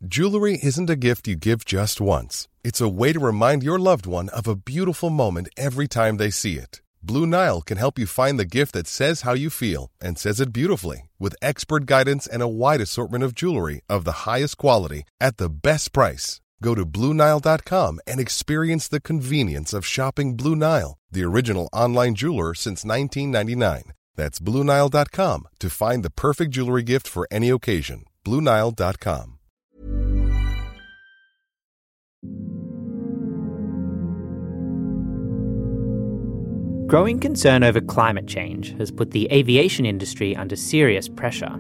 Jewelry isn't a gift you give just once. It's a way to remind your loved one of a beautiful moment every time they see it. Blue Nile can help you find the gift that says how you feel and says it beautifully, with expert guidance and a wide assortment of jewelry of the highest quality at the best price. Go to BlueNile.com and experience the convenience of shopping Blue Nile, the original online jeweler since 1999. That's BlueNile.com to find the perfect jewelry gift for any occasion. BlueNile.com. Growing concern over climate change has put the aviation industry under serious pressure.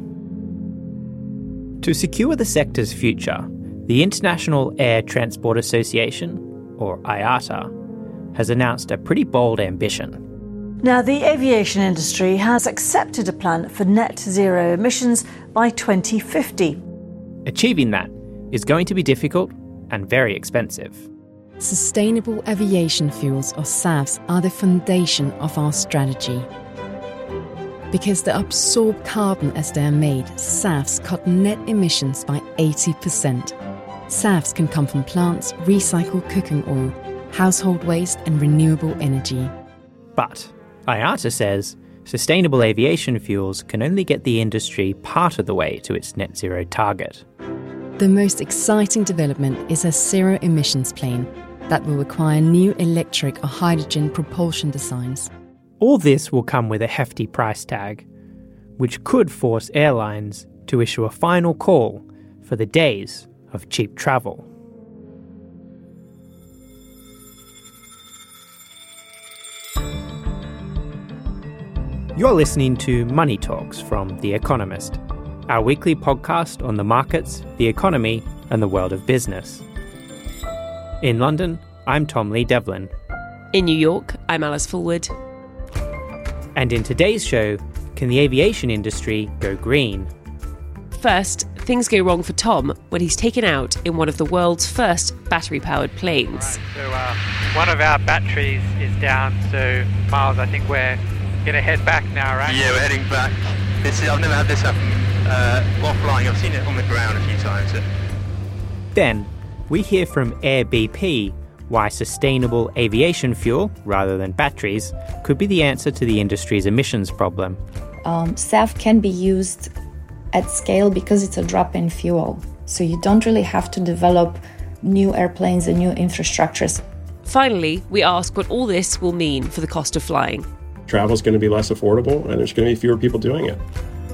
To secure the sector's future, the International Air Transport Association, or IATA, has announced a pretty bold ambition. Now, the aviation industry has accepted a plan for net zero emissions by 2050. Achieving that is going to be difficult and very expensive. Sustainable aviation fuels, or SAFs, are the foundation of our strategy. Because they absorb carbon as they are made, SAFs cut net emissions by 80%. SAFs can come from plants, recycled cooking oil, household waste and renewable energy. But IATA says sustainable aviation fuels can only get the industry part of the way to its net zero target. The most exciting development is a zero-emissions plane that will require new electric or hydrogen propulsion designs. All this will come with a hefty price tag, which could force airlines to issue a final call for the days of cheap travel. You're listening to Money Talks from The Economist, our weekly podcast on the markets, the economy, and the world of business. In London, I'm Tom Lee Devlin. In New York, I'm Alice Fulwood. And in today's show, can the aviation industry go green? First, things go wrong for Tom when he's taken out in one of the world's first battery-powered planes. Right, so one of our batteries is down, so Miles, I think we're going to head back now, right? Yeah, we're heading back. I've never had this happen while flying. I've seen it on the ground a few times. Then, we hear from Air BP why sustainable aviation fuel, rather than batteries, could be the answer to the industry's emissions problem. SAF can be used at scale because it's a drop-in fuel. So you don't really have to develop new airplanes and new infrastructures. Finally, we ask what all this will mean for the cost of flying. Travel is going to be less affordable, and there's going to be fewer people doing it.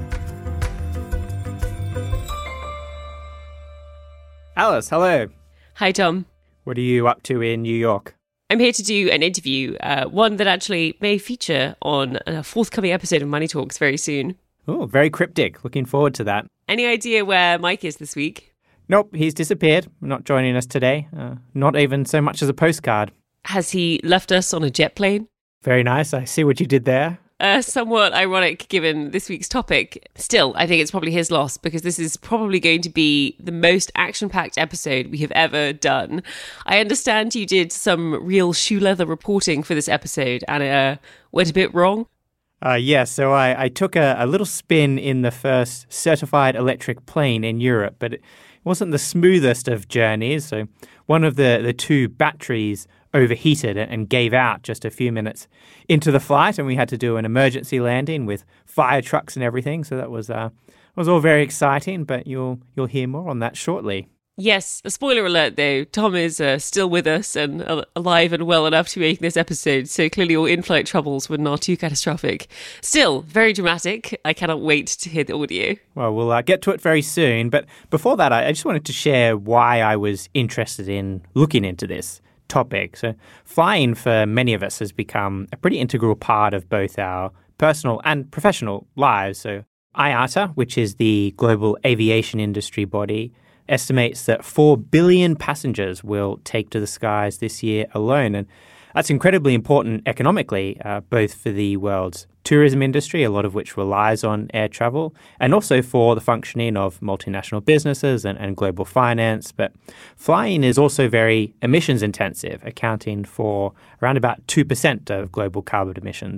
Alice, hello. Hi, Tom. What are you up to in New York? I'm here to do an interview, one that actually may feature on a forthcoming episode of Money Talks very soon. Oh, very cryptic. Looking forward to that. Any idea where Mike is this week? Nope, he's disappeared. Not joining us today. Not even so much as a postcard. Has he left us on a jet plane? Very nice. I see what you did there. Somewhat ironic given this week's topic. Still, I think it's probably his loss because this is probably going to be the most action-packed episode we have ever done. I understand you did some real shoe leather reporting for this episode and it went a bit wrong. So I took a little spin in the first certified electric plane in Europe, but it wasn't the smoothest of journeys. So one of the two batteries overheated and gave out just a few minutes into the flight, and we had to do an emergency landing with fire trucks and everything. So that was all very exciting, but you'll hear more on that shortly. Yes, a spoiler alert though, Tom is still with us and alive and well enough to make this episode, so clearly all in-flight troubles were not too catastrophic. Still, very dramatic. I cannot wait to hear the audio. Well, we'll get to it very soon, but before that, I just wanted to share why I was interested in looking into this topic. So flying for many of us has become a pretty integral part of both our personal and professional lives. So IATA, which is the global aviation industry body, estimates that 4 billion passengers will take to the skies this year alone. And that's incredibly important economically, both for the world's tourism industry, a lot of which relies on air travel, and also for the functioning of multinational businesses and global finance. But flying is also very emissions intensive, accounting for around about 2% of global carbon emissions.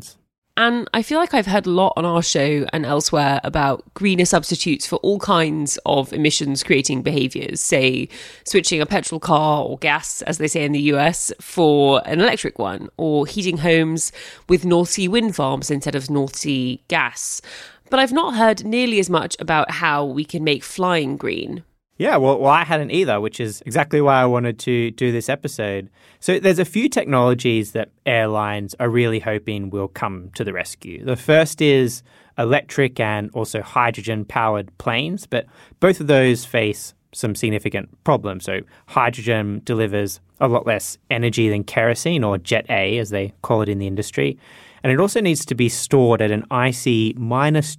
And I feel like I've heard a lot on our show and elsewhere about greener substitutes for all kinds of emissions-creating behaviours, say switching a petrol car or gas, as they say in the US, for an electric one, or heating homes with North Sea wind farms instead of North Sea gas. But I've not heard nearly as much about how we can make flying green. Yeah, well, I hadn't either, which is exactly why I wanted to do this episode. So there's a few technologies that airlines are really hoping will come to the rescue. The first is electric and also hydrogen-powered planes, but both of those face some significant problems. So hydrogen delivers a lot less energy than kerosene, or Jet A, as they call it in the industry. And it also needs to be stored at an icy minus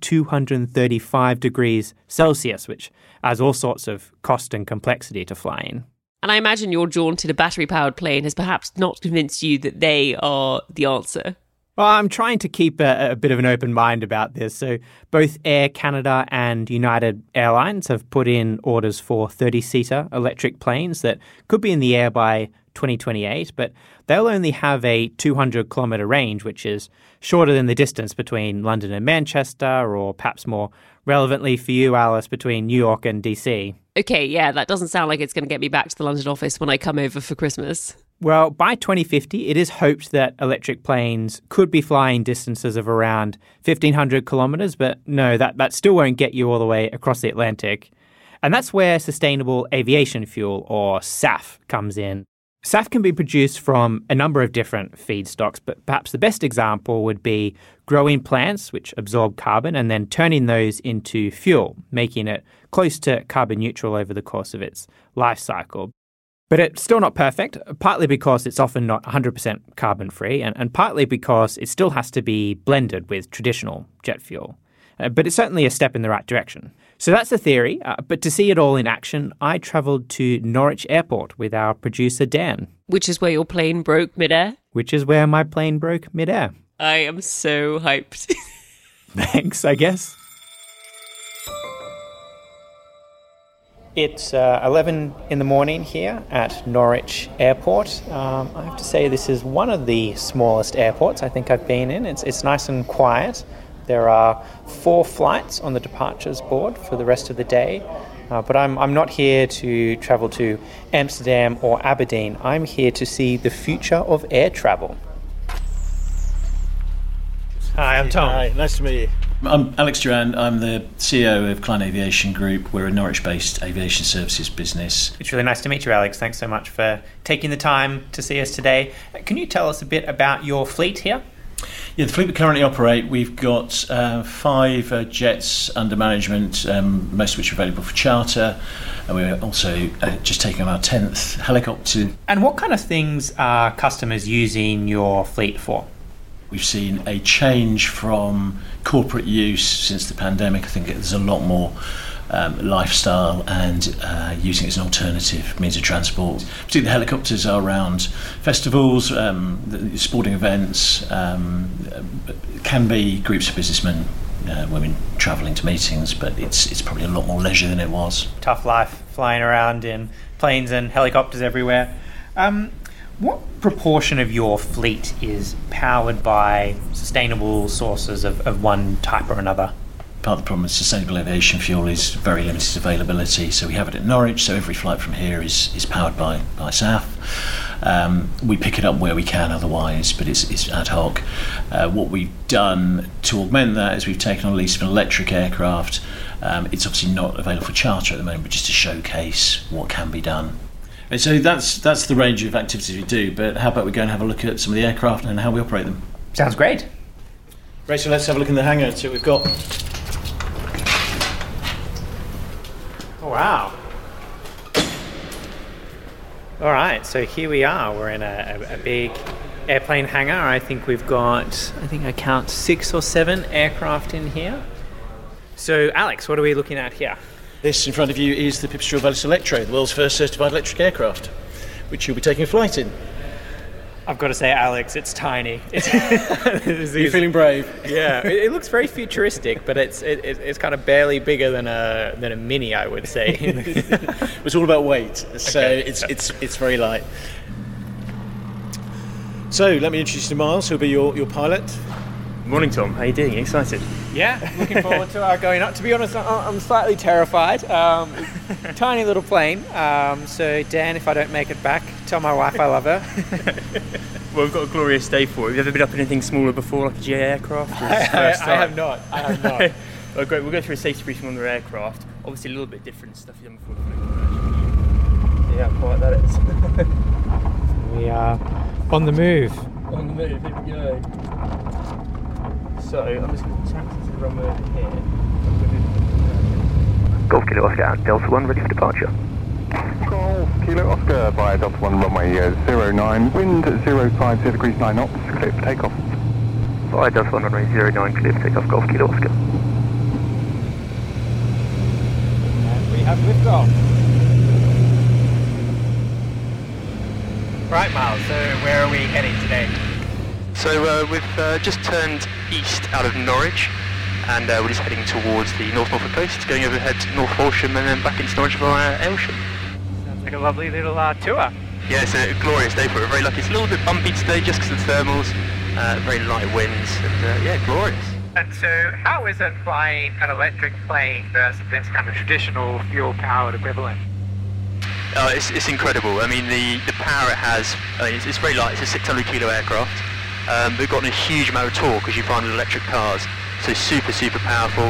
235 degrees Celsius, which adds all sorts of cost and complexity to flying. And I imagine your jaunt in a battery-powered plane has perhaps not convinced you that they are the answer. Well, I'm trying to keep a bit of an open mind about this. So both Air Canada and United Airlines have put in orders for 30-seater electric planes that could be in the air by 2028, but they'll only have a 200-kilometre range, which is shorter than the distance between London and Manchester, or perhaps more relevantly for you, Alice, between New York and DC. Okay, yeah, that doesn't sound like it's going to get me back to the London office when I come over for Christmas. Well, by 2050, it is hoped that electric planes could be flying distances of around 1,500 kilometres, but no, that still won't get you all the way across the Atlantic. And that's where sustainable aviation fuel, or SAF, comes in. SAF can be produced from a number of different feedstocks, but perhaps the best example would be growing plants, which absorb carbon, and then turning those into fuel, making it close to carbon neutral over the course of its life cycle. But it's still not perfect, partly because it's often not 100% carbon-free, and partly because it still has to be blended with traditional jet fuel. But it's certainly a step in the right direction. So that's the theory, but to see it all in action, I travelled to Norwich Airport with our producer Dan. Which is where your plane broke midair? Which is where my plane broke midair. I am so hyped. Thanks, I guess. It's 11 in the morning here at Norwich Airport. I have to say this is one of the smallest airports I think I've been in. It's nice and quiet. There are 4 flights on the departures board for the rest of the day, but I'm not here to travel to Amsterdam or Aberdeen. I'm here to see the future of air travel. Hi, I'm Tom. Hi, nice to meet you. I'm Alex Durand. I'm the CEO of Klein Aviation Group. We're a Norwich-based aviation services business. It's really nice to meet you, Alex. Thanks so much for taking the time to see us today. Can you tell us a bit about your fleet here? Yeah, the fleet we currently operate, we've got 5 jets under management, most of which are available for charter. And we're also just taking on our 10th helicopter. And what kind of things are customers using your fleet for? We've seen a change from corporate use since the pandemic. I think there's a lot more lifestyle and using it as an alternative means of transport. Particularly the helicopters are around festivals, sporting events, can be groups of businessmen, women travelling to meetings, but it's probably a lot more leisure than it was. Tough life flying around in planes and helicopters everywhere. What proportion of your fleet is powered by sustainable sources of one type or another? Part of the problem with sustainable aviation fuel is very limited availability. So we have it at Norwich, so every flight from here is powered by SAF. We pick it up where we can otherwise, but it's ad hoc. What we've done to augment that is we've taken on lease of an electric aircraft. It's obviously not available for charter at the moment, but just to showcase what can be done. And so that's the range of activities we do, but how about we go and have a look at some of the aircraft and how we operate them? Sounds great. Rachel, let's have a look in the hangar and see what we've got. Oh, wow. All right, so here we are. We're in a big airplane hangar. I think I count 6 or 7 aircraft in here. So, Alex, what are we looking at here? This in front of you is the Pipistrel Velis Electro, the world's first certified electric aircraft, which you'll be taking a flight in. I've got to say, Alex, it's tiny. You're feeling brave? Yeah, it looks very futuristic, but it's kind of barely bigger than a Mini, I would say. It's all about weight, so okay. It's very light. So let me introduce you to Miles, who'll be your pilot. Morning, Tom. How you doing? Excited? Yeah, looking forward to going up. To be honest, I'm slightly terrified. Tiny little plane. So, Dan, if I don't make it back, tell my wife I love her. Well, we've got a glorious day for it. Have you ever been up in anything smaller before, like a GA aircraft? I have not. Well, great. We'll go through a safety briefing on their aircraft. Obviously, a little bit different stuff you've done before. See how quiet that is. We are on the move. On the move, here we go. So, I'm just going to taxi to the runway over here. Golf Kilo Oscar at Delta 1, ready for departure. Golf Kilo Oscar via Delta 1 runway 09, wind 05 degrees 9 knots, clear for takeoff. Via Delta 1 runway 09, clear for takeoff, Golf Kilo Oscar. And we have liftoff. Right, Miles, so where are we heading today? So we've just turned east out of Norwich, and we're just heading towards the North Norfolk coast, going overhead to North Walsham and then back into Norwich via Aylsham. Sounds like a lovely little tour. Yeah, it's a glorious day for it. We're very lucky. It's a little bit bumpy today just because of the thermals, very light winds, and yeah, glorious. And so, how is it flying an electric plane versus this kind of traditional fuel-powered equivalent? It's incredible. I mean, the power it has, it's very light. It's a 600 kilo aircraft. We've got a huge amount of torque, as you find with electric cars. So super powerful.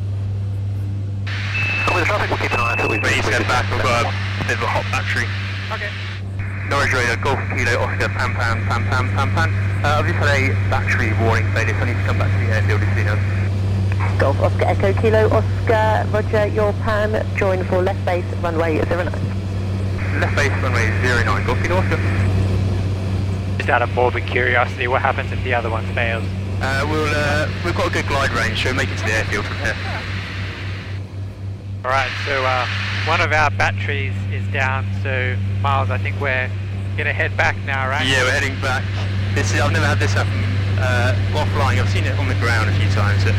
With the traffic, we'll keep an eye on it. But he's head back. We've got a bit of a hot battery. Okay. Norwich Radar, Golf Kilo Oscar, Pan. I've just had a battery warning failure, so I need to come back to the airfield as soon as. Golf Oscar Echo Kilo Oscar, roger, your Pan, join for left base runway 09. Left base runway 09, Golf Kilo Oscar. Just out of morbid curiosity, what happens if the other one fails? We've got a good glide range, so we'll make it to the airfield from here. Alright, so one of our batteries is down, so Miles, I think we're going to head back now, right? Yeah, we're heading back. I've never had this happen while flying. I've seen it on the ground a few times. So.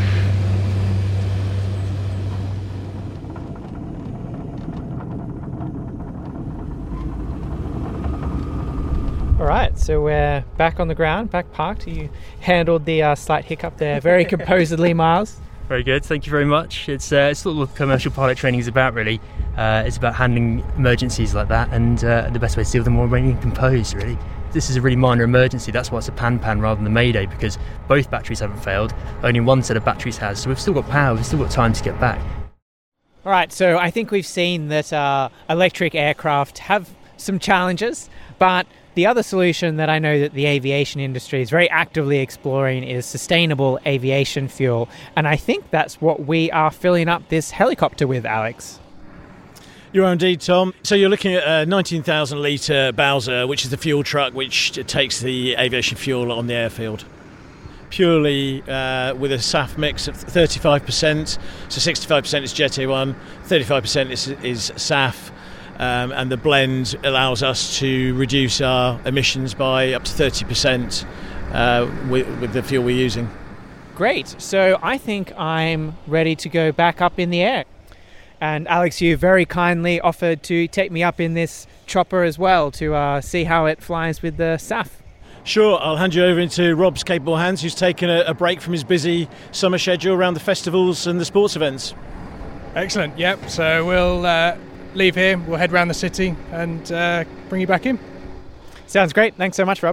All right, so we're back on the ground, back parked. You handled the slight hiccup there very composedly, Miles. Very good, thank you very much. It's what commercial pilot training is about, really. It's about handling emergencies like that, and the best way to deal with them while remaining composed, really. This is a really minor emergency, that's why it's a pan rather than the Mayday, because both batteries haven't failed, only one set of batteries has, so we've still got power, we've still got time to get back. All right, so I think we've seen that electric aircraft have some challenges, but the other solution that I know that the aviation industry is very actively exploring is sustainable aviation fuel. And I think that's what we are filling up this helicopter with, Alex. You are indeed, Tom. So you're looking at a 19,000 litre Bowser, which is the fuel truck which takes the aviation fuel on the airfield. Purely with a SAF mix of 35%. So 65% is Jet A1, 35% is SAF. And the blend allows us to reduce our emissions by up to 30% with the fuel we're using. Great. So I think I'm ready to go back up in the air. And Alex, you very kindly offered to take me up in this chopper as well to see how it flies with the SAF. Sure, I'll hand you over into Rob's capable hands, who's taken a break from his busy summer schedule around the festivals and the sports events. Excellent, yep. So we'll leave here, we'll head around the city and bring you back in. Sounds great. Thanks so much, Rob.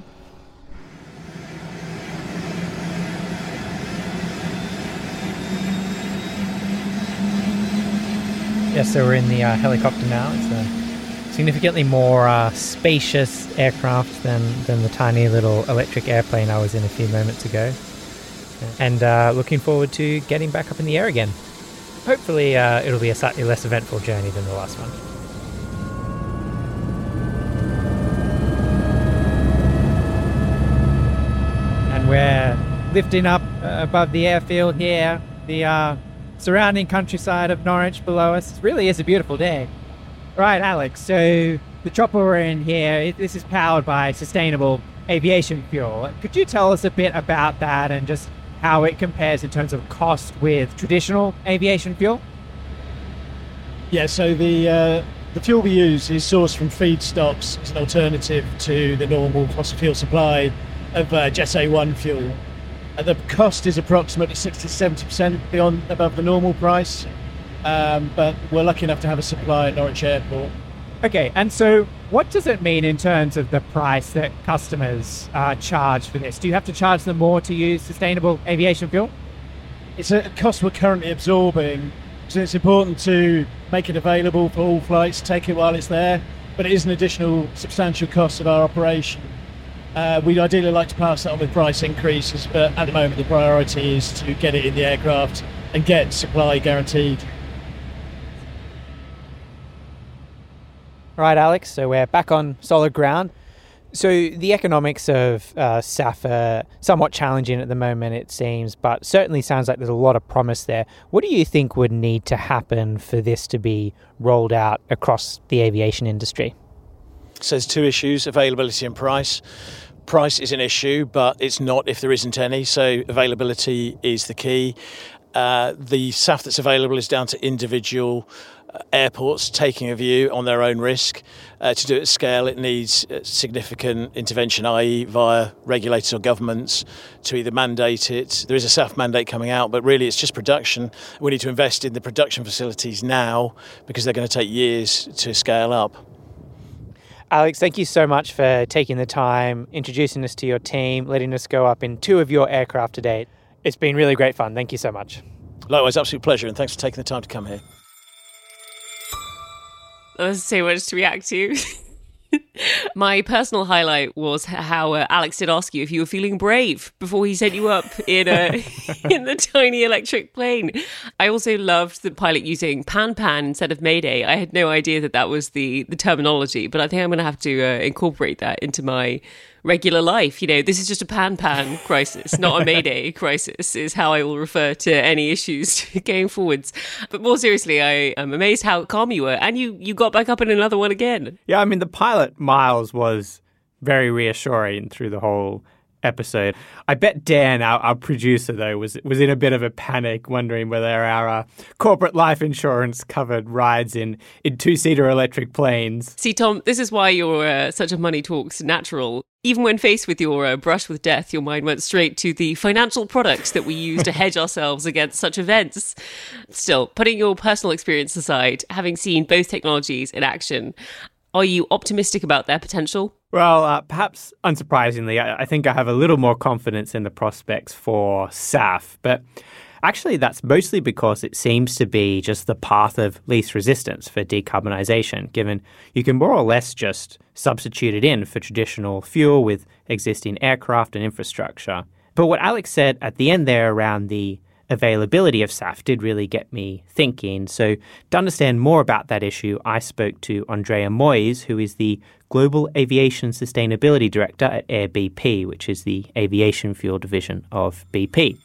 Yes, so we're in the helicopter now. It's a significantly more spacious aircraft than the tiny little electric airplane I was in a few moments ago. And looking forward to getting back up in the air again. Hopefully it'll be a slightly less eventful journey than the last one. And we're lifting up above the airfield here, the surrounding countryside of Norwich below us. It really is a beautiful day. Right, Alex, so the chopper we're in here, this is powered by sustainable aviation fuel. Could you tell us a bit about that and just how it compares in terms of cost with traditional aviation fuel? Yeah, so the fuel we use is sourced from feedstocks as an alternative to the normal fossil fuel supply of Jet A1 fuel. The cost is approximately 60 to 70% above the normal price, but we're lucky enough to have a supply at Norwich Airport. Okay, and so what does it mean in terms of the price that customers charge for this? Do you have to charge them more to use sustainable aviation fuel? It's a cost we're currently absorbing, so it's important to make it available for all flights, take it while it's there, but it is an additional substantial cost of our operation. We'd ideally like to pass that on with price increases, but at the moment the priority is to get it in the aircraft and get supply guaranteed. Right, Alex, so we're back on solid ground. So the economics of SAF are somewhat challenging at the moment, it seems, but certainly sounds like there's a lot of promise there. What do you think would need to happen for this to be rolled out across the aviation industry? So there's two issues, availability and price. Price is an issue, but it's not if there isn't any, so availability is the key. The SAF that's available is down to individual airports taking a view on their own risk. To do it at scale, it needs significant intervention, i.e. via regulators or governments to either mandate it. There is a SAF mandate coming out, but really it's just production. We need to invest in the production facilities now because they're going to take years to scale up. Alex, thank you so much for taking the time, introducing us to your team, letting us go up in 2 of your aircraft today. It's been really great fun. Thank you so much. Likewise, absolute pleasure, and thanks for taking the time to come here. There's so much to react to. My personal highlight was how Alex did ask you if you were feeling brave before he sent you up in the tiny electric plane. I also loved the pilot using pan-pan instead of Mayday. I had no idea that was the terminology, but I think I'm going to have to incorporate that into my regular life. You know, this is just a pan-pan crisis, not a Mayday crisis, is how I will refer to any issues going forwards. But more seriously, I am amazed how calm you were, and you got back up in another one again. Yeah, I mean, the pilot, Miles, was very reassuring through the whole episode. I bet Dan, our producer, though, was in a bit of a panic, wondering whether our corporate life insurance covered rides in 2-seater electric planes. See, Tom, this is why you're such a Money Talks natural. Even when faced with your brush with death, your mind went straight to the financial products that we use to hedge ourselves against such events. Still, putting your personal experience aside, having seen both technologies in action, are you optimistic about their potential? Well, perhaps unsurprisingly, I think I have a little more confidence in the prospects for SAF, but actually that's mostly because it seems to be just the path of least resistance for decarbonisation, given you can more or less just substitute it in for traditional fuel with existing aircraft and infrastructure. But what Alex said at the end there around the availability of SAF did really get me thinking. So to understand more about that issue, I spoke to Andrea Moyes, who is the Global Aviation Sustainability Director at Air BP, which is the aviation fuel division of BP.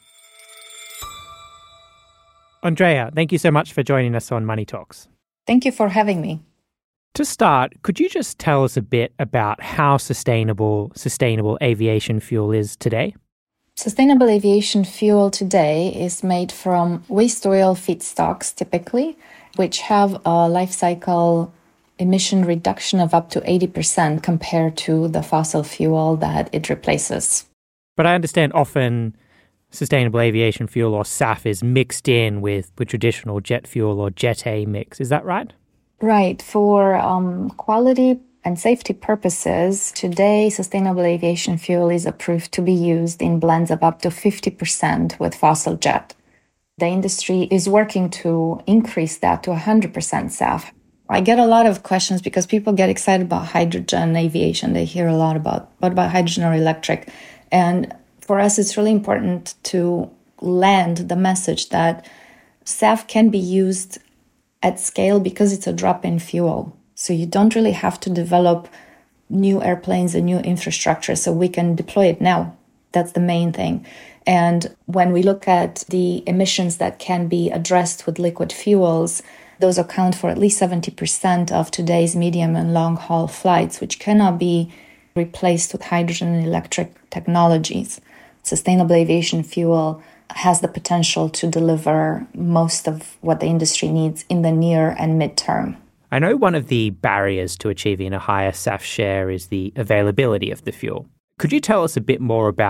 Andrea, thank you so much for joining us on Money Talks. Thank you for having me. To start, could you just tell us a bit about how sustainable aviation fuel is today? Sustainable aviation fuel today is made from waste oil feedstocks, typically, which have a life cycle emission reduction of up to 80% compared to the fossil fuel that it replaces. But I understand often sustainable aviation fuel, or SAF, is mixed in with traditional jet fuel or Jet A mix. Is that right? Right. For quality and safety purposes, today sustainable aviation fuel is approved to be used in blends of up to 50% with fossil jet. The industry is working to increase that to 100% SAF. I get a lot of questions because people get excited about hydrogen aviation. They hear a lot about what about hydrogen or electric. And for us, it's really important to land the message that SAF can be used at scale because it's a drop-in fuel. So you don't really have to develop new airplanes and new infrastructure, so we can deploy it now. That's the main thing. And when we look at the emissions that can be addressed with liquid fuels, those account for at least 70% of today's medium and long-haul flights, which cannot be replaced with hydrogen and electric technologies. Sustainable aviation fuel has the potential to deliver most of what the industry needs in the near and midterm. I know one of the barriers to achieving a higher SAF share is the availability of the fuel. Could you tell us a bit more about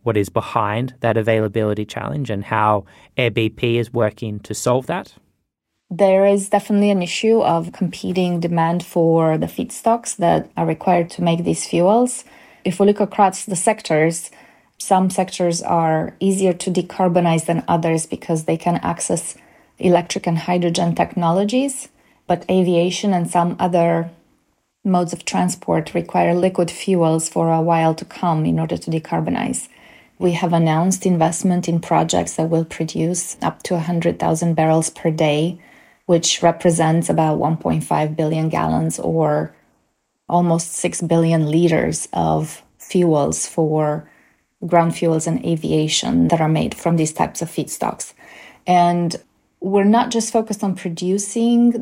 what is behind that availability challenge and how Air BP is working to solve that? There is definitely an issue of competing demand for the feedstocks that are required to make these fuels. If we look across the sectors, some sectors are easier to decarbonize than others because they can access electric and hydrogen technologies, but aviation and some other modes of transport require liquid fuels for a while to come in order to decarbonize. We have announced investment in projects that will produce up to 100,000 barrels per day, which represents about 1.5 billion gallons or almost 6 billion liters of fuels for ground fuels and aviation that are made from these types of feedstocks. And we're not just focused on producing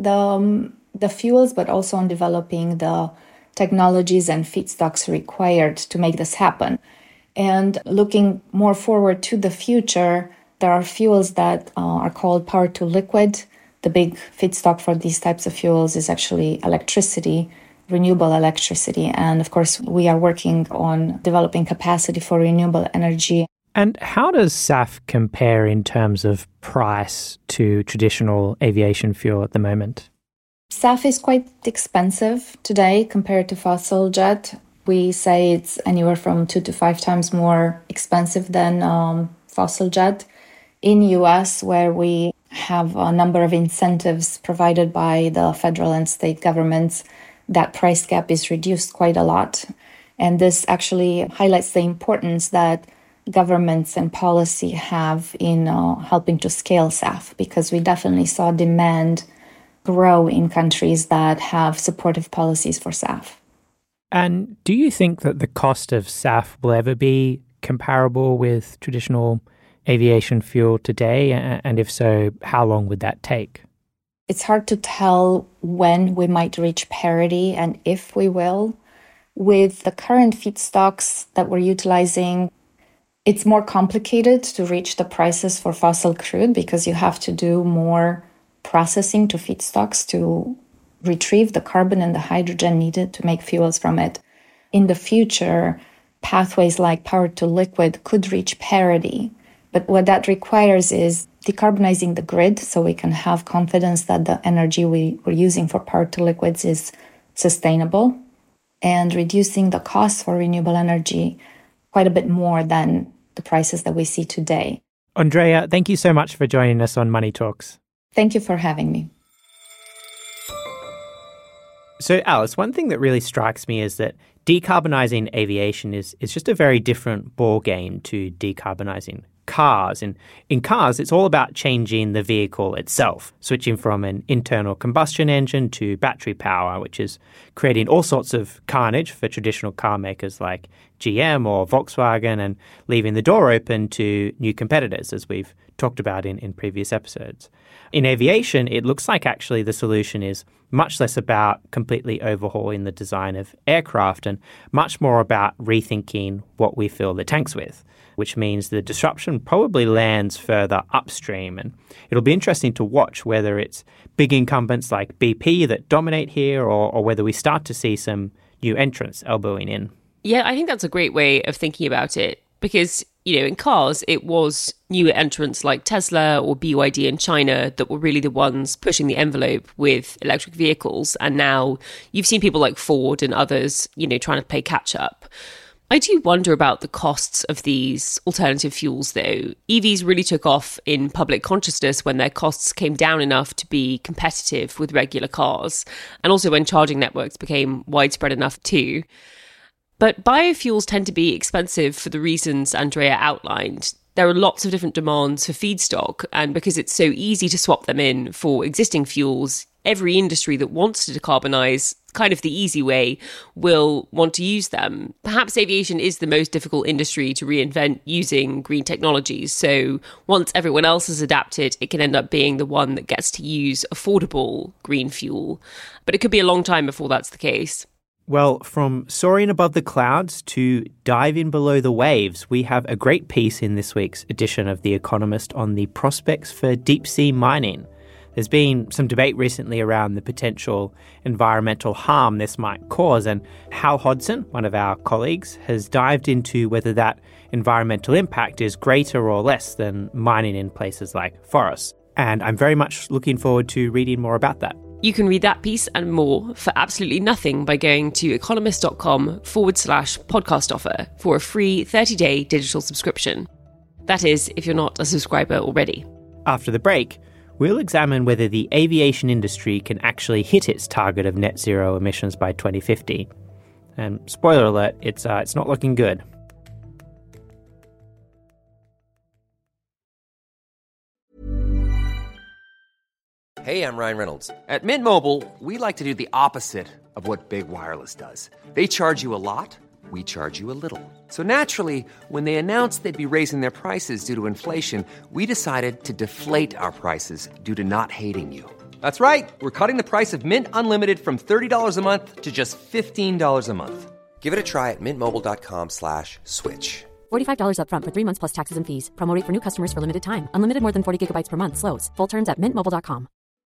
the fuels, but also on developing the technologies and feedstocks required to make this happen. And looking more forward to the future, there are fuels that are called power to liquid. The big feedstock for these types of fuels is actually electricity, renewable electricity. And of course, we are working on developing capacity for renewable energy. And how does SAF compare in terms of price to traditional aviation fuel at the moment? SAF is quite expensive today compared to fossil jet. We say it's anywhere from 2 to 5 times more expensive than fossil jet. In US, where we have a number of incentives provided by the federal and state governments, that price gap is reduced quite a lot. And this actually highlights the importance that governments and policy have in helping to scale SAF, because we definitely saw demand grow in countries that have supportive policies for SAF. And do you think that the cost of SAF will ever be comparable with traditional aviation fuel today? And if so, how long would that take? It's hard to tell when we might reach parity and if we will. With the current feedstocks that we're utilizing, it's more complicated to reach the prices for fossil crude because you have to do more processing to feedstocks to retrieve the carbon and the hydrogen needed to make fuels from it. In the future, pathways like power to liquid could reach parity. But what that requires is decarbonizing the grid so we can have confidence that the energy we're using for power to liquids is sustainable, and reducing the costs for renewable energy quite a bit more than the prices that we see today. Andrea, thank you so much for joining us on Money Talks. Thank you for having me. So, Alice, one thing that really strikes me is that decarbonising aviation is just a very different ballgame to decarbonising cars. And in cars, it's all about changing the vehicle itself, switching from an internal combustion engine to battery power, which is creating all sorts of carnage for traditional car makers like GM or Volkswagen and leaving the door open to new competitors, as we've talked about in previous episodes. In aviation, it looks like actually the solution is much less about completely overhauling the design of aircraft and much more about rethinking what we fill the tanks with, which means the disruption probably lands further upstream. And it'll be interesting to watch whether it's big incumbents like BP that dominate here or whether we start to see some new entrants elbowing in. Yeah, I think that's a great way of thinking about it because, you know, in cars, it was newer entrants like Tesla or BYD in China that were really the ones pushing the envelope with electric vehicles. And now you've seen people like Ford and others, you know, trying to play catch up. I do wonder about the costs of these alternative fuels, though. EVs really took off in public consciousness when their costs came down enough to be competitive with regular cars, and also when charging networks became widespread enough too. But biofuels tend to be expensive for the reasons Andrea outlined. There are lots of different demands for feedstock, and because it's so easy to swap them in for existing fuels, every industry that wants to decarbonise kind of the easy way will want to use them. Perhaps aviation is the most difficult industry to reinvent using green technologies. So once everyone else has adapted, it can end up being the one that gets to use affordable green fuel. But it could be a long time before that's the case. Well, from soaring above the clouds to diving below the waves, we have a great piece in this week's edition of The Economist on the prospects for deep-sea mining. There's been some debate recently around the potential environmental harm this might cause, and Hal Hodson, one of our colleagues, has dived into whether that environmental impact is greater or less than mining in places like forests. And I'm very much looking forward to reading more about that. You can read that piece and more for absolutely nothing by going to economist.com/podcast offer for a free 30-day digital subscription. That is, if you're not a subscriber already. After the break, we'll examine whether the aviation industry can actually hit its target of net zero emissions by 2050. And spoiler alert, it's not looking good. Hey, I'm Ryan Reynolds. At Mint Mobile, we like to do the opposite of what Big Wireless does. They charge you a lot, we charge you a little. So naturally, when they announced they'd be raising their prices due to inflation, we decided to deflate our prices due to not hating you. That's right. We're cutting the price of Mint Unlimited from $30 a month to just $15 a month. Give it a try at mintmobile.com/switch. $45 up front for 3 months plus taxes and fees. Promo rate for new customers for limited time. Unlimited more than 40 gigabytes per month. Slows full terms at mintmobile.com.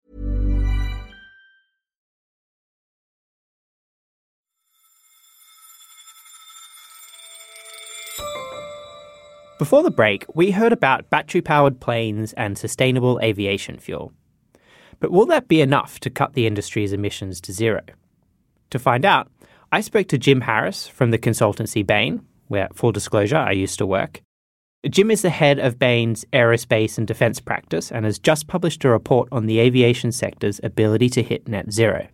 Before the break, we heard about battery-powered planes and sustainable aviation fuel. But will that be enough to cut the industry's emissions to zero? To find out, I spoke to Jim Harris from the consultancy Bain, where, full disclosure, I used to work. Jim is the head of Bain's aerospace and defence practice and has just published a report on the aviation sector's ability to hit net zero.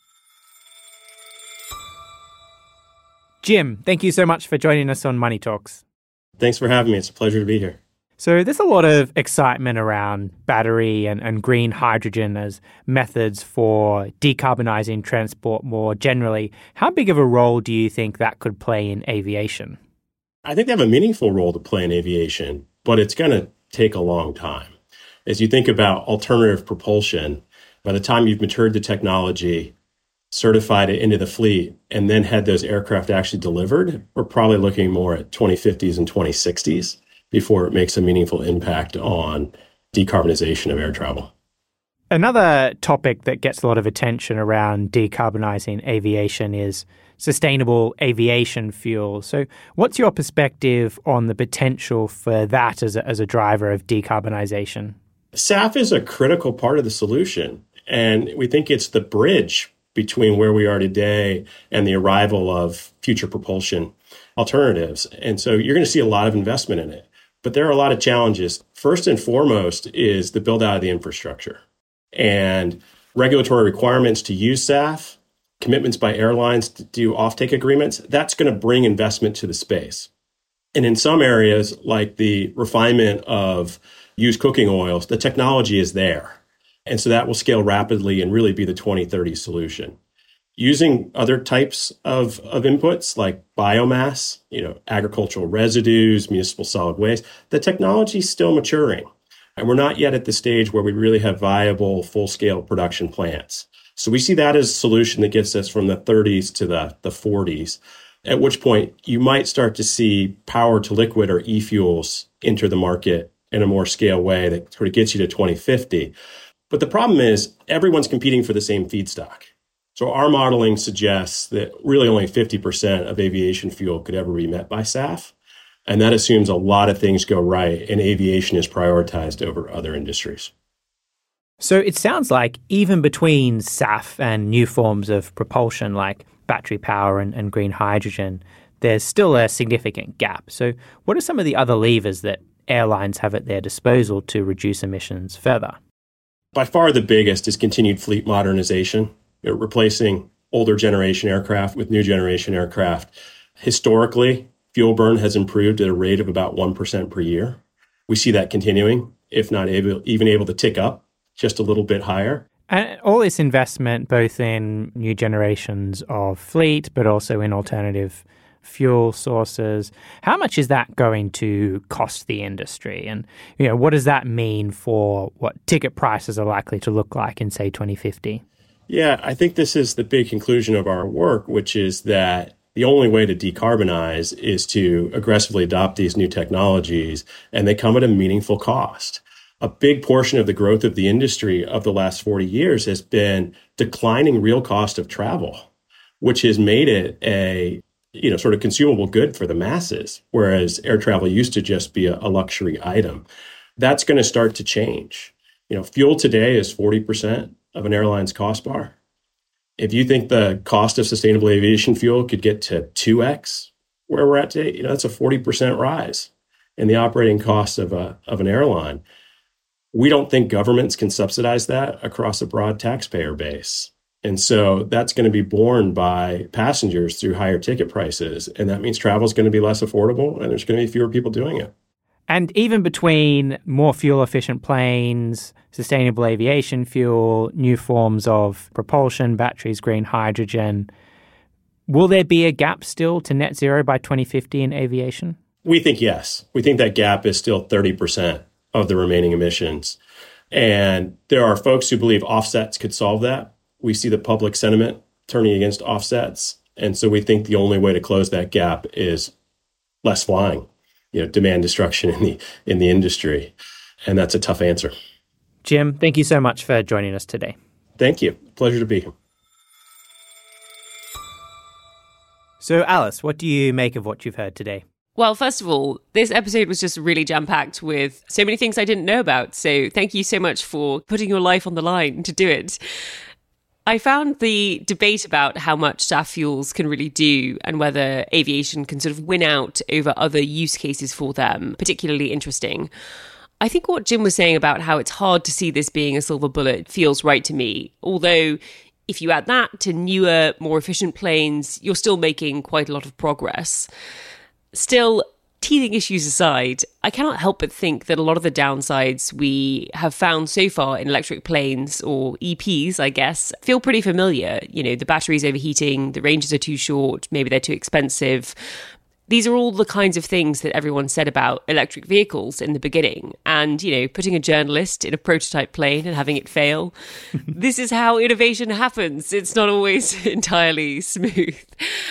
Jim, thank you so much for joining us on Money Talks. Thanks for having me. It's a pleasure to be here. So there's a lot of excitement around battery and green hydrogen as methods for decarbonising transport more generally. How big of a role do you think that could play in aviation? I think they have a meaningful role to play in aviation, but it's going to take a long time. As you think about alternative propulsion, by the time you've matured the technology, certified it into the fleet, and then had those aircraft actually delivered, we're probably looking more at 2050s and 2060s before it makes a meaningful impact on decarbonization of air travel. Another topic that gets a lot of attention around decarbonising aviation is sustainable aviation fuel. So what's your perspective on the potential for that as a driver of decarbonisation? SAF is a critical part of the solution, and we think it's the bridge between where we are today and the arrival of future propulsion alternatives. And so you're going to see a lot of investment in it. But there are a lot of challenges. First and foremost is the build out of the infrastructure and regulatory requirements to use SAF, commitments by airlines to do offtake agreements. That's going to bring investment to the space. And in some areas, like the refinement of used cooking oils, the technology is there. And so that will scale rapidly and really be the 2030 solution. Using other types of inputs like biomass, agricultural residues, municipal solid waste, the technology is still maturing. And we're not yet at the stage where we really have viable full-scale production plants. So we see that as a solution that gets us from the 30s to the 40s, at which point you might start to see power to liquid or e-fuels enter the market in a more scale way that sort of gets you to 2050. But the problem is everyone's competing for the same feedstock. So our modeling suggests that really only 50% of aviation fuel could ever be met by SAF. And that assumes a lot of things go right and aviation is prioritized over other industries. So it sounds like even between SAF and new forms of propulsion like battery power and green hydrogen, there's still a significant gap. So what are some of the other levers that airlines have at their disposal to reduce emissions further? By far the biggest is continued fleet modernization, replacing older generation aircraft with new generation aircraft. Historically, fuel burn has improved at a rate of about 1% per year. We see that continuing, if not even able to tick up just a little bit higher. And all this investment, both in new generations of fleet, but also in alternative fuel sources, how much is that going to cost the industry? And what does that mean for what ticket prices are likely to look like in, say, 2050? Yeah, I think this is the big conclusion of our work, which is that the only way to decarbonize is to aggressively adopt these new technologies, and they come at a meaningful cost. A big portion of the growth of the industry of the last 40 years has been declining real cost of travel, which has made it a sort of consumable good for the masses, whereas air travel used to just be a luxury item. That's going to start to change. Fuel today is 40% of an airline's cost bar. If you think the cost of sustainable aviation fuel could get to 2x where we're at today, that's a 40% rise in the operating costs of an airline. We don't think governments can subsidize that across a broad taxpayer base. And so that's going to be borne by passengers through higher ticket prices. And that means travel is going to be less affordable and there's going to be fewer people doing it. And even between more fuel-efficient planes, sustainable aviation fuel, new forms of propulsion, batteries, green hydrogen, will there be a gap still to net zero by 2050 in aviation? We think yes. We think that gap is still 30% of the remaining emissions. And there are folks who believe offsets could solve that. We see the public sentiment turning against offsets. And so we think the only way to close that gap is less flying, demand destruction in the industry. And that's a tough answer. Jim, thank you so much for joining us today. Thank you. Pleasure to be here. So, Alice, what do you make of what you've heard today? Well, first of all, this episode was just really jam-packed with so many things I didn't know about. So thank you so much for putting your life on the line to do it. I found the debate about how much SAF fuels can really do and whether aviation can sort of win out over other use cases for them particularly interesting. I think what Jim was saying about how it's hard to see this being a silver bullet feels right to me. Although if you add that to newer, more efficient planes, you're still making quite a lot of progress. Still, teething issues aside, I cannot help but think that a lot of the downsides we have found so far in electric planes, or EPs, I guess, feel pretty familiar. The battery's overheating, the ranges are too short, maybe they're too expensive. These are all the kinds of things that everyone said about electric vehicles in the beginning. And, putting a journalist in a prototype plane and having it fail, this is how innovation happens. It's not always entirely smooth.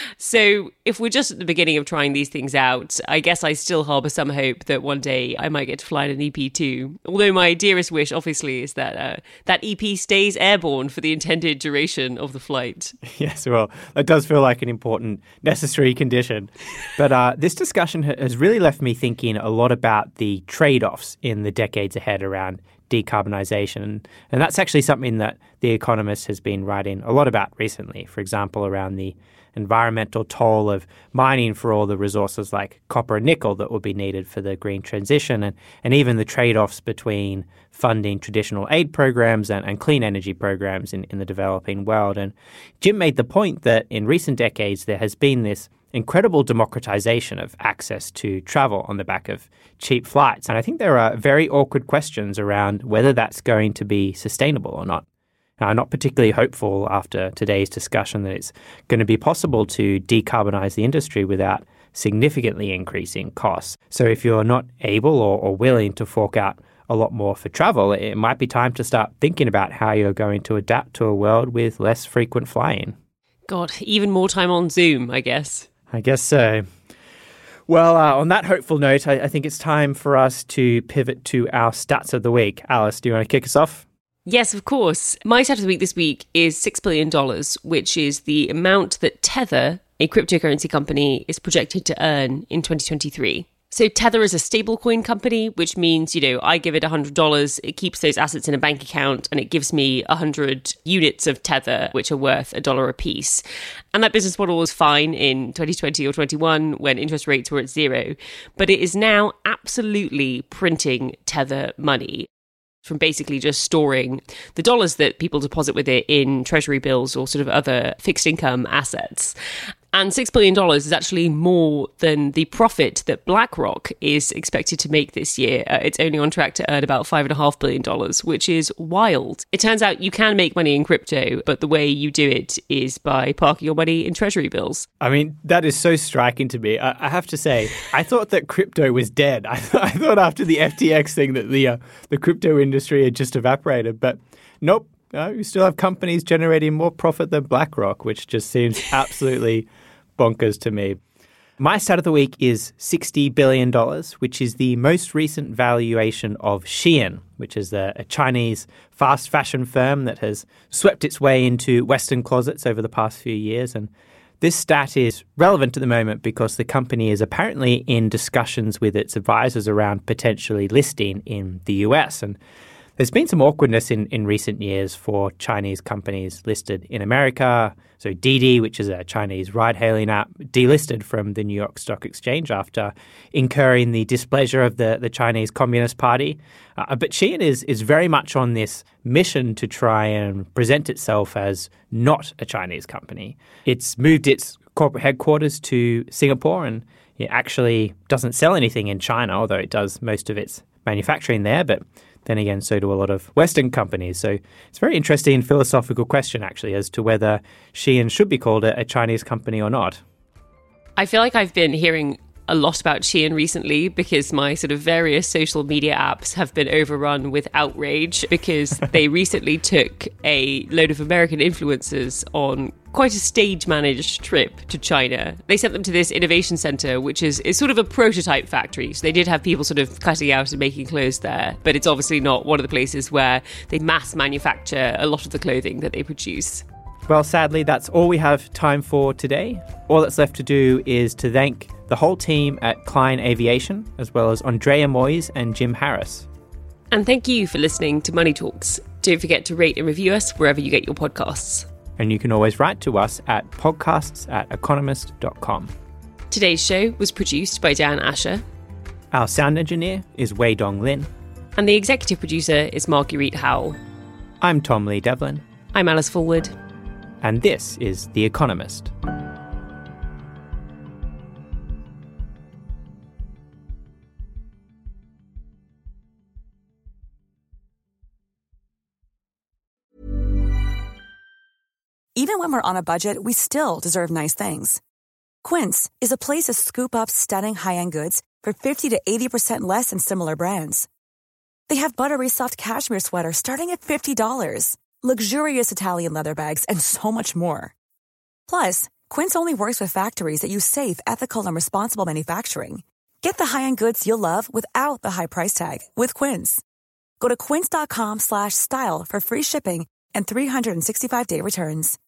So if we're just at the beginning of trying these things out, I guess I still harbour some hope that one day I might get to fly in an EP too. Although my dearest wish, obviously, is that that EP stays airborne for the intended duration of the flight. Yes, well, that does feel like an important, necessary condition. But this discussion has really left me thinking a lot about the trade-offs in the decades ahead around decarbonisation. And that's actually something that The Economist has been writing a lot about recently. For example, around the environmental toll of mining for all the resources like copper and nickel that will be needed for the green transition, and even the trade-offs between funding traditional aid programs and clean energy programs in the developing world. And Jim made the point that in recent decades there has been this incredible democratization of access to travel on the back of cheap flights. And I think there are very awkward questions around whether that's going to be sustainable or not. Now, I'm not particularly hopeful after today's discussion that it's going to be possible to decarbonize the industry without significantly increasing costs. So if you're not able or willing to fork out a lot more for travel, it might be time to start thinking about how you're going to adapt to a world with less frequent flying. God, even more time on Zoom, I guess. I guess so. Well, on that hopeful note, I think it's time for us to pivot to our stats of the week. Alice, do you want to kick us off? Yes, of course. My stat of the week this week is $6 billion, which is the amount that Tether, a cryptocurrency company, is projected to earn in 2023. So Tether is a stablecoin company, which means, I give it $100, it keeps those assets in a bank account, and it gives me 100 units of Tether, which are worth $1 a piece. And that business model was fine in 2020 or 21 when interest rates were at zero. But it is now absolutely printing Tether money from basically just storing the dollars that people deposit with it in treasury bills or sort of other fixed income assets. And $6 billion is actually more than the profit that BlackRock is expected to make this year. It's only on track to earn about $5.5 billion, which is wild. It turns out you can make money in crypto, but the way you do it is by parking your money in treasury bills. I mean, that is so striking to me. I have to say, I thought that crypto was dead. I thought after the FTX thing that the crypto industry had just evaporated, but nope. You still have companies generating more profit than BlackRock, which just seems absolutely bonkers to me. My stat of the week is $60 billion, which is the most recent valuation of Shein, which is a Chinese fast fashion firm that has swept its way into Western closets over the past few years. And this stat is relevant at the moment because the company is apparently in discussions with its advisors around potentially listing in the US. And there's been some awkwardness in recent years for Chinese companies listed in America. So Didi, which is a Chinese ride-hailing app, delisted from the New York Stock Exchange after incurring the displeasure of the Chinese Communist Party. But Shein is very much on this mission to try and present itself as not a Chinese company. It's moved its corporate headquarters to Singapore, and it actually doesn't sell anything in China, although it does most of its manufacturing there. But then again, so do a lot of Western companies. So it's a very interesting philosophical question, actually, as to whether Shein should be called a Chinese company or not. I feel like I've been hearing a lot about Shein recently because my sort of various social media apps have been overrun with outrage because they recently took a load of American influencers on quite a stage-managed trip to China. They sent them to this innovation center, which is sort of a prototype factory. So they did have people sort of cutting out and making clothes there, but it's obviously not one of the places where they mass manufacture a lot of the clothing that they produce. Well, sadly, that's all we have time for today. All that's left to do is to thank the whole team at Klein Aviation, as well as Andrea Moyes and Jim Harris. And thank you for listening to Money Talks. Don't forget to rate and review us wherever you get your podcasts. And you can always write to us at podcasts@economist.com. Today's show was produced by Dan Asher. Our sound engineer is Wei Dong Lin. And the executive producer is Marguerite Howell. I'm Tom Lee Devlin. I'm Alice Fulwood. And this is The Economist. Even when we're on a budget, we still deserve nice things. Quince is a place to scoop up stunning high-end goods for 50 to 80% less than similar brands. They have buttery soft cashmere sweaters starting at $50, luxurious Italian leather bags, and so much more. Plus, Quince only works with factories that use safe, ethical, and responsible manufacturing. Get the high-end goods you'll love without the high price tag with Quince. Go to quince.com/style for free shipping and 365-day returns.